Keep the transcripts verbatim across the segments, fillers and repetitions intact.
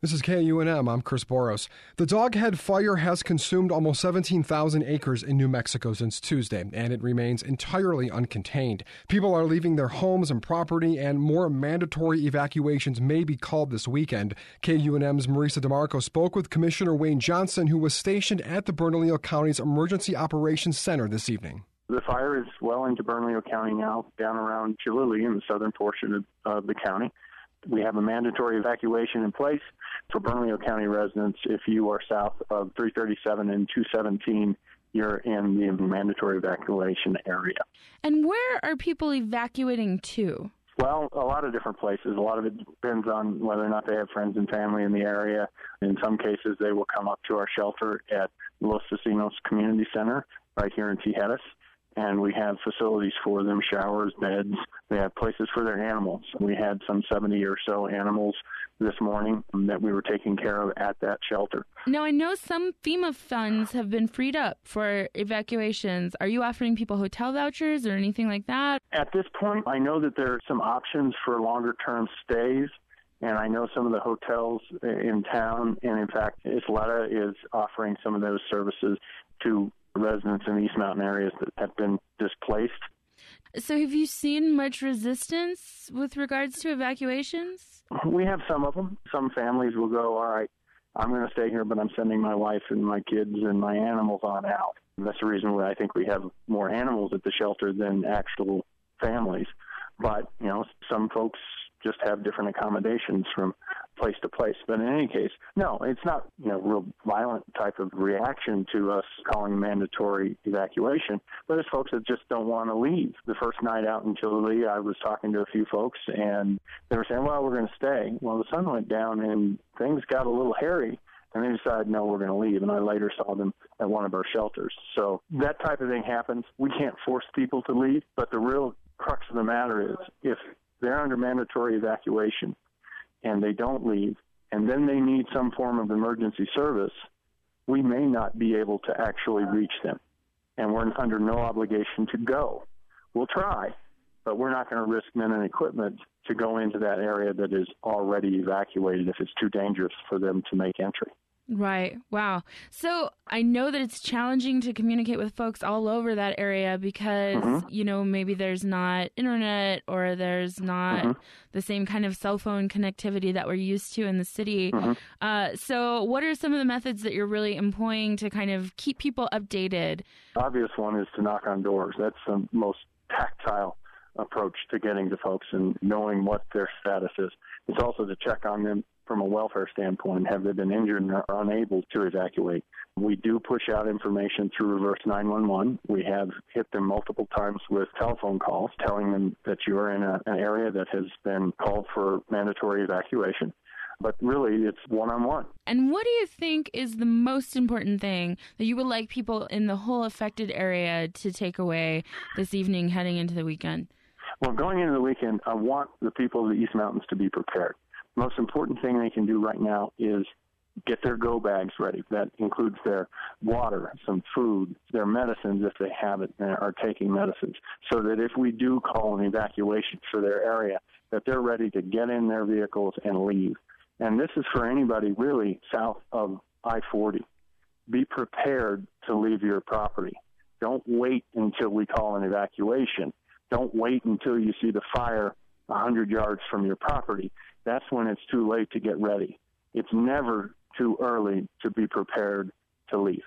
This is K U N M. I'm Chris Boros. The Doghead Fire has consumed almost seventeen thousand acres in New Mexico since Tuesday, and it remains entirely uncontained. People are leaving their homes and property, and more mandatory evacuations may be called this weekend. K U N M's Marisa DeMarco spoke with Commissioner Wayne Johnson, who was stationed at the Bernalillo County's Emergency Operations Center this evening. The fire is well into Bernalillo County now, down around Chihuly in the southern portion of uh, the county. We have a mandatory evacuation in place for Bernalillo County residents. If you are south of three thirty-seven and two seventeen, you're in the mandatory evacuation area. And where are people evacuating to? Well, a lot of different places. A lot of it depends on whether or not they have friends and family in the area. In some cases, they will come up to our shelter at Los Casinos Community Center right here in Tijeras. And we have facilities for them, showers, beds. They have places for their animals. We had some seventy or so animals this morning that we were taking care of at that shelter. Now, I know some FEMA funds have been freed up for evacuations. Are you offering people hotel vouchers or anything like that? At this point, I know that there are some options for longer-term stays. And I know some of the hotels in town, and in fact, Isleta is offering some of those services to residents in the East Mountain areas that have been displaced. So have you seen much resistance with regards to evacuations? We have some of them. Some families will go, all right, I'm going to stay here, but I'm sending my wife and my kids and my animals on out. And that's the reason why I think we have more animals at the shelter than actual families. But, you know, some folks just have different accommodations from place to place. But in any case, no, it's not, you know, real violent type of reaction to us calling mandatory evacuation, but it's folks that just don't want to leave. The first night out in Chihuly, I was talking to a few folks, and they were saying, well, we're going to stay. Well, the sun went down, and things got a little hairy, and they decided, no, we're going to leave. And I later saw them at one of our shelters. So that type of thing happens. We can't force people to leave, but the real crux of the matter is if they're under mandatory evacuation and they don't leave, and then they need some form of emergency service, we may not be able to actually reach them. And we're under no obligation to go. We'll try, but we're not going to risk men and equipment to go into that area that is already evacuated if it's too dangerous for them to make entry. Right. Wow. So I know that it's challenging to communicate with folks all over that area because, mm-hmm. you know, maybe there's not internet or there's not mm-hmm. the same kind of cell phone connectivity that we're used to in the city. Mm-hmm. Uh, so what are some of the methods that you're really employing to kind of keep people updated? The obvious one is to knock on doors. That's the most tactile approach to getting to folks and knowing what their status is. It's also to check on them from a welfare standpoint. Have they been injured and are unable to evacuate? We do push out information through reverse nine one one. We have hit them multiple times with telephone calls telling them that you are in a, an area that has been called for mandatory evacuation. But really, it's one-on-one. And what do you think is the most important thing that you would like people in the whole affected area to take away this evening heading into the weekend? Well, going into the weekend, I want the people of the East Mountains to be prepared. The most important thing they can do right now is get their go bags ready. That includes their water, some food, their medicines if they have it and are taking medicines, so that if we do call an evacuation for their area, that they're ready to get in their vehicles and leave. And this is for anybody really south of I forty. Be prepared to leave your property. Don't wait until we call an evacuation. Don't wait until you see the fire one hundred yards from your property. That's when it's too late to get ready. It's never too early to be prepared to leave.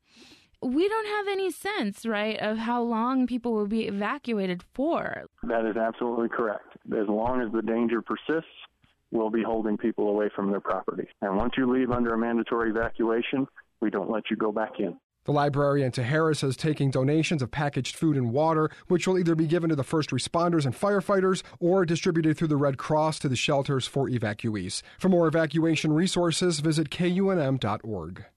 We don't have any sense, right, of how long people will be evacuated for. That is absolutely correct. As long as the danger persists, we'll be holding people away from their property. And once you leave under a mandatory evacuation, we don't let you go back in. The library in Tijeras is taking donations of packaged food and water, which will either be given to the first responders and firefighters or distributed through the Red Cross to the shelters for evacuees. For more evacuation resources, visit K U N M dot org.